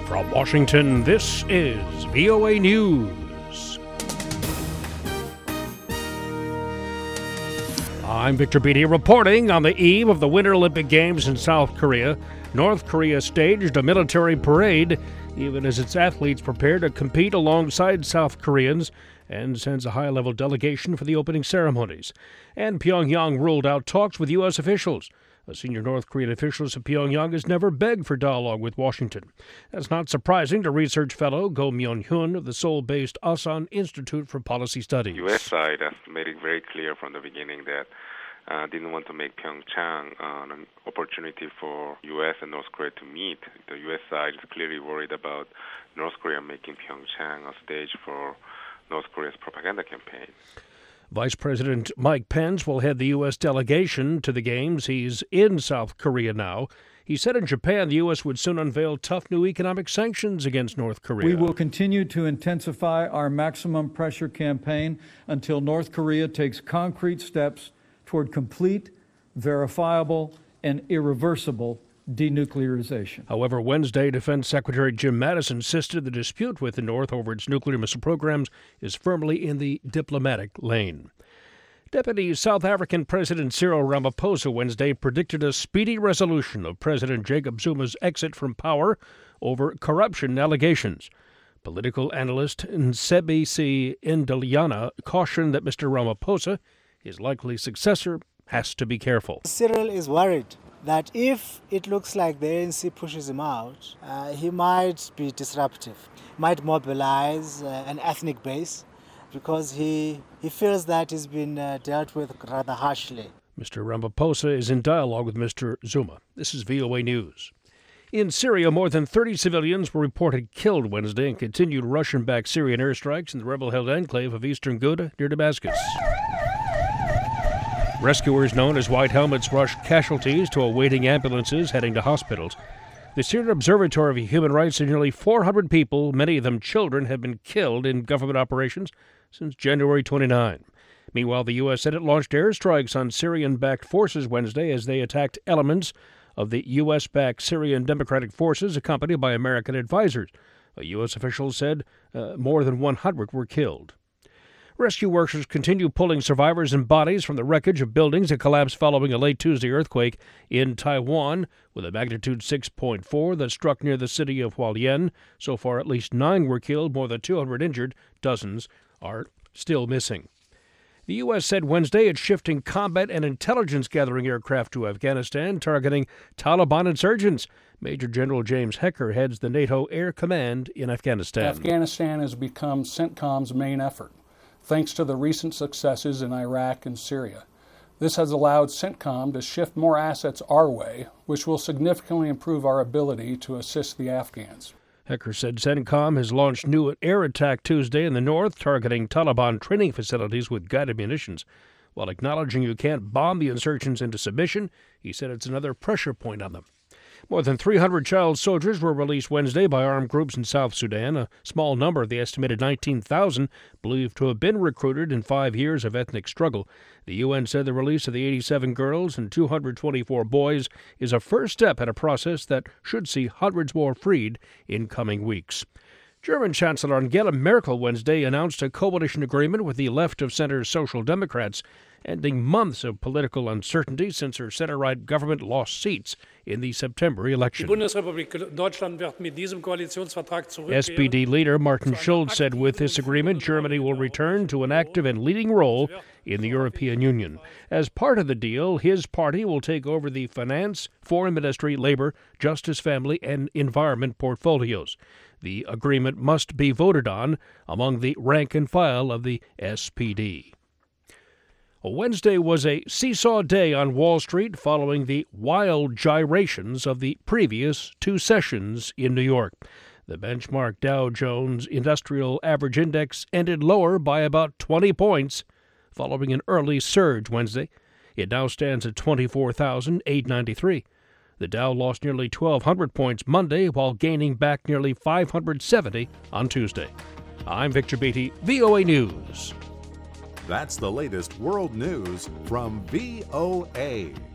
From Washington, this is VOA News. I'm Victor Beatty reporting on the eve of the Winter Olympic Games in South Korea. North Korea staged a military parade, even as its athletes prepare to compete alongside South Koreans, and sends a high-level delegation for the opening ceremonies. And Pyongyang ruled out talks with U.S. officials. A senior North Korean official said Pyongyang has never begged for dialogue with Washington. That's not surprising to research fellow Go Myung-hyun of the Seoul-based Asan Institute for Policy Studies. The U.S. side has made it very clear from the beginning that didn't want to make Pyeongchang an opportunity for U.S. and North Korea to meet. The U.S. side is clearly worried about North Korea making Pyeongchang a stage for North Korea's propaganda campaign. Vice President Mike Pence will head the U.S. delegation to the Games. He's in South Korea now. He said in Japan the U.S. would soon unveil tough new economic sanctions against North Korea. We will continue to intensify our maximum pressure campaign until North Korea takes concrete steps toward complete, verifiable, and irreversible denuclearization. However, Wednesday, Defense Secretary Jim Mattis insisted the dispute with the North over its nuclear missile programs is firmly in the diplomatic lane. Deputy South African President Cyril Ramaphosa Wednesday predicted a speedy resolution of President Jacob Zuma's exit from power over corruption allegations. Political analyst Nsebisi Ndaliana cautioned that Mr. Ramaphosa, his likely successor, has to be careful. Cyril is worried that if it looks like the ANC pushes him out, he might be disruptive, might mobilize an ethnic base, because he feels that he's been dealt with rather harshly. Mr. Ramaphosa is in dialogue with Mr. Zuma. This is VOA News. In Syria, more than 30 civilians were reported killed Wednesday in continued Russian-backed Syrian airstrikes in the rebel-held enclave of eastern Ghouta near Damascus. Rescuers known as White Helmets rushed casualties to awaiting ambulances heading to hospitals. The Syrian Observatory of Human Rights said nearly 400 people, many of them children, have been killed in government operations since January 29. Meanwhile, the U.S. said it launched airstrikes on Syrian-backed forces Wednesday as they attacked elements of the U.S.-backed Syrian Democratic Forces accompanied by American advisors. A U.S. official said more than 100 were killed. Rescue workers continue pulling survivors and bodies from the wreckage of buildings that collapsed following a late Tuesday earthquake in Taiwan with a magnitude 6.4 that struck near the city of Hualien. So far, at least 9 were killed, more than 200 injured. Dozens are still missing. The U.S. said Wednesday it's shifting combat and intelligence-gathering aircraft to Afghanistan, targeting Taliban insurgents. Major General James Hecker heads the NATO Air Command in Afghanistan. Afghanistan has become CENTCOM's main effort, thanks to the recent successes in Iraq and Syria. This has allowed CENTCOM to shift more assets our way, which will significantly improve our ability to assist the Afghans. Hecker said CENTCOM has launched new air attack Tuesday in the north, targeting Taliban training facilities with guided munitions. While acknowledging you can't bomb the insurgents into submission, he said it's another pressure point on them. More than 300 child soldiers were released Wednesday by armed groups in South Sudan, a small number of the estimated 19,000 believed to have been recruited in 5 years of ethnic struggle. The UN said the release of the 87 girls and 224 boys is a first step in a process that should see hundreds more freed in coming weeks. German Chancellor Angela Merkel Wednesday announced a coalition agreement with the left-of-center Social Democrats, ending months of political uncertainty since her center-right government lost seats in the September election. SPD leader Martin Schulz said with this agreement, Germany will return to an active and leading role in the European Union. As part of the deal, his party will take over the finance, foreign ministry, labor, justice, family, and environment portfolios. The agreement must be voted on among the rank and file of the SPD. Wednesday was a seesaw day on Wall Street following the wild gyrations of the previous 2 sessions in New York. The benchmark Dow Jones Industrial Average Index ended lower by about 20 points following an early surge Wednesday. It now stands at 24,893. The Dow lost nearly 1,200 points Monday while gaining back nearly 570 on Tuesday. I'm Victor Beatty, VOA News. That's the latest world news from VOA.